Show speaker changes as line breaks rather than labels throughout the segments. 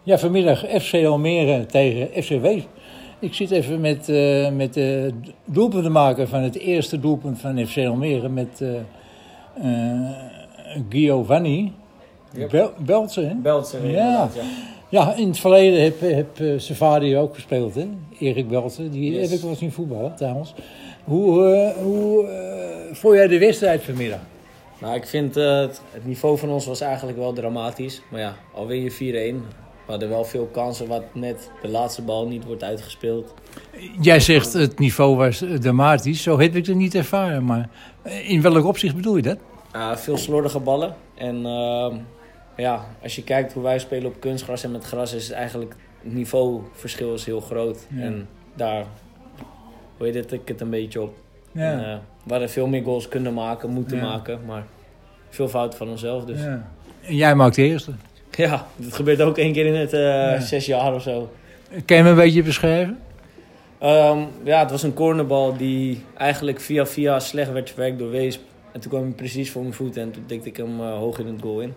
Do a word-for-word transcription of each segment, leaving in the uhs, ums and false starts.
Ja, vanmiddag F C Almere tegen F C Wees. Ik zit even met, uh, met de doelpuntenmaker van het eerste doelpunt van F C Almere. Met uh, uh, Giovanni
Yep.
Bel- Beltze. Hè?
Beltze,
ja.
ja.
Ja, in het verleden heb, heb uh, zijn vader hier ook gespeeld, hè? Erik Beltze. Die
Yes.
heb ik wel eens in voetballen, trouwens. Hoe, uh, hoe uh, vond jij de wedstrijd vanmiddag?
Nou, ik vind uh, het, het niveau van ons was eigenlijk wel dramatisch. Maar ja, al win je vier-een. We hadden wel veel kansen wat net de laatste bal niet wordt uitgespeeld.
Jij zegt het niveau was dramatisch. Zo heb ik het niet ervaren. Maar in welk opzicht bedoel je dat?
Uh, veel slordige ballen. En uh, ja, als je kijkt hoe wij spelen op kunstgras en met gras, is het eigenlijk het niveauverschil is heel groot. Ja. En daar hoe je dit, ik het een beetje op. Ja. En, uh, we hadden veel meer goals kunnen maken, moeten ja. maken. Maar veel fouten van onszelf. Dus.
Ja. En jij maakt de eerste.
Ja, dat gebeurt ook één keer in het uh, ja. zes jaar of zo.
Kan je me een beetje beschrijven?
Um, ja, het was een cornerbal die eigenlijk via via slecht werd verwerkt door Weesp. En toen kwam hij precies voor mijn voet en toen tikte ik hem uh, hoog in het goal in.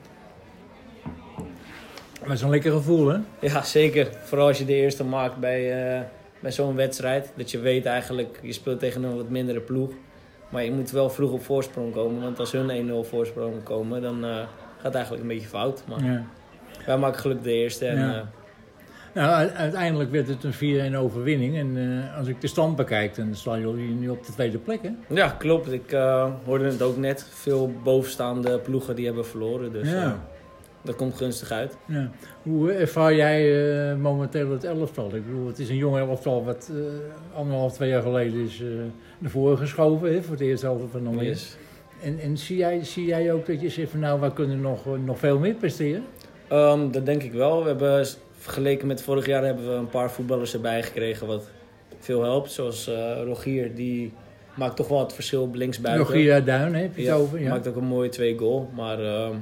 Maar het is een lekker gevoel, hè?
Ja, zeker. Vooral als je de eerste maakt bij, uh, bij zo'n wedstrijd. Dat je weet eigenlijk, je speelt tegen een wat mindere ploeg. Maar je moet wel vroeg op voorsprong komen. Want als hun één nul voorsprong komen, dan uh, gaat het eigenlijk een beetje fout. Maar ja. wij maken gelukkig de eerste. En,
ja. uh, nou, uiteindelijk werd het een vier-een overwinning. En uh, als ik de stand bekijk, dan staan jullie nu op de tweede plek, hè?
Ja, klopt. Ik uh, hoorde het ook net. Veel bovenstaande ploegen die hebben verloren. Dus ja. uh, dat komt gunstig uit.
Ja. Hoe ervaar jij uh, momenteel het elftal? Ik bedoel, het is een jong elftal wat uh, anderhalf, twee jaar geleden is uh, naar voren geschoven. Hè, voor het eerste elftal van Almere. Yes. En, en zie, jij, zie jij ook dat je zegt van nou, we kunnen nog, nog veel meer presteren?
Um, dat denk ik wel. We hebben... Vergeleken met vorig jaar hebben we een paar voetballers erbij gekregen wat veel helpt. Zoals uh, Rogier, die maakt toch wel het verschil op linksbuiten.
Rogier Duin, heb je het
ja,
over? Ja,
maakt ook een mooie twee goal. Maar um,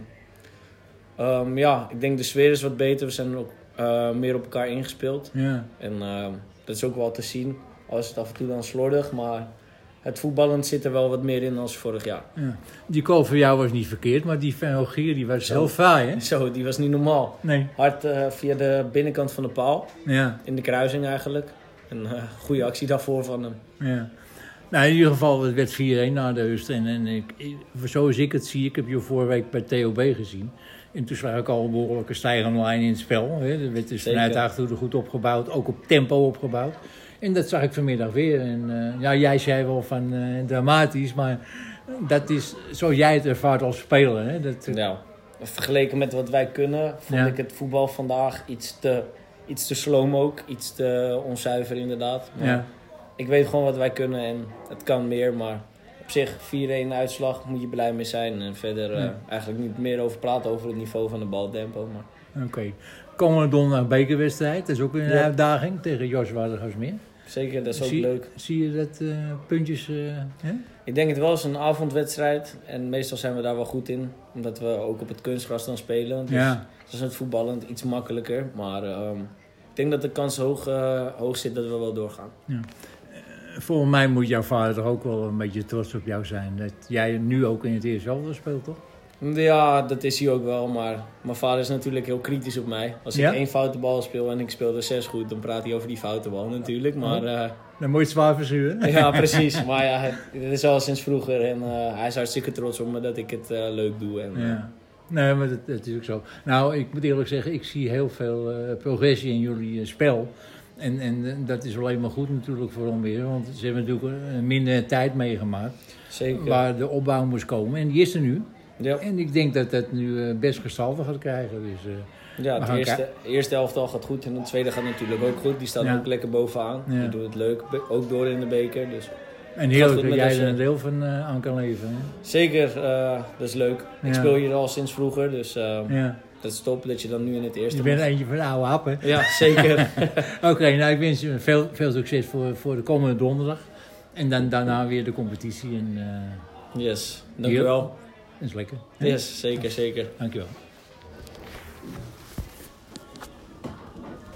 um, ja, ik denk de sfeer is wat beter. We zijn ook uh, meer op elkaar ingespeeld. Ja. En uh, dat is ook wel te zien. Al is het af en toe dan slordig, maar het voetballend zit er wel wat meer in dan vorig jaar. Ja.
Die goal voor jou was niet verkeerd, maar die van Rogier die was zo, heel fraai, hè?
Zo, die was niet normaal. Nee. Hard uh, via de binnenkant van de paal. Ja. In de kruising eigenlijk. Een uh, goede actie daarvoor van hem. Ja.
Nou, in ieder geval, het werd vier-een na de rust. En, en ik, zoals ik het zie, ik heb je vorige week bij T O B gezien. En toen zag ik al een behoorlijke stijgende lijn in het spel. Hè. Er werd dus vanuit de achterhoede goed opgebouwd, ook op tempo opgebouwd. En dat zag ik vanmiddag weer. En, uh, ja, jij zei wel van uh, dramatisch, maar dat is zo jij het ervaart als speler. Hè? Dat, uh...
ja, vergeleken met wat wij kunnen, vond ja. ik het voetbal vandaag iets te, iets te sloom ook. Iets te onzuiver inderdaad. Maar ja. ik weet gewoon wat wij kunnen en het kan meer. Maar op zich, vier-een uitslag, moet je blij mee zijn. En verder ja. uh, eigenlijk niet meer over praten over het niveau van de baltempo. Maar...
Oké. Okay. Komende donderdag bekerwedstrijd. Dat is ook een ja. uitdaging tegen Joshua de Gasmeer.
Zeker, dat is ook
zie,
leuk.
Zie je dat uh, puntjes? Uh, hè?
Ik denk het wel, het is een avondwedstrijd. En meestal zijn we daar wel goed in. Omdat we ook op het kunstgras dan spelen. Dus ja. dat is het voetballend iets makkelijker. Maar uh, ik denk dat de kans hoog, uh, hoog zit dat we wel doorgaan. Ja.
Uh, volgens mij moet jouw vader toch ook wel een beetje trots op jou zijn. Dat jij nu ook in het eerste elftal speelt, toch?
Ja, dat is hij ook wel, maar mijn vader is natuurlijk heel kritisch op mij. Als ik ja? één foute bal speel en ik speel er zes goed, dan praat hij over die foute bal natuurlijk. Maar, uh,
dan moet je het zwaar verzuren.
Ja, precies. Maar ja, het, het is al sinds vroeger en uh, hij is hartstikke trots op me dat ik het uh, leuk doe. En, uh,
ja. Nee, maar dat, dat is ook zo. Nou, ik moet eerlijk zeggen, ik zie heel veel uh, progressie in jullie uh, spel. En, en dat is alleen maar goed natuurlijk voor Almere, want ze hebben natuurlijk uh, minder tijd meegemaakt.
Zeker.
Waar de opbouw moest komen en die is er nu.
Ja.
En ik denk dat dat nu best gestalte gaat krijgen. Dus, uh,
ja, de eerste, k- eerste elftal gaat goed en de tweede gaat natuurlijk ook goed. Die staat ja. ook lekker bovenaan. Ja. Die doet het leuk, ook door in de beker. Dus
en heerlijk dat jij er een deel van uh, aan kan leven. Hè?
Zeker, uh, dat is leuk. Ja. Ik speel hier al sinds vroeger, dus uh, ja. dat is top dat je dan nu in het eerste...
Je bent eentje van de oude happen.
Ja, zeker.
Oké, okay, nou ik wens je veel, veel succes voor, voor de komende donderdag. En dan daarna weer de competitie. En,
uh, yes, dankjewel.
Dat is lekker.
Yes, zeker, zeker.
Dankjewel.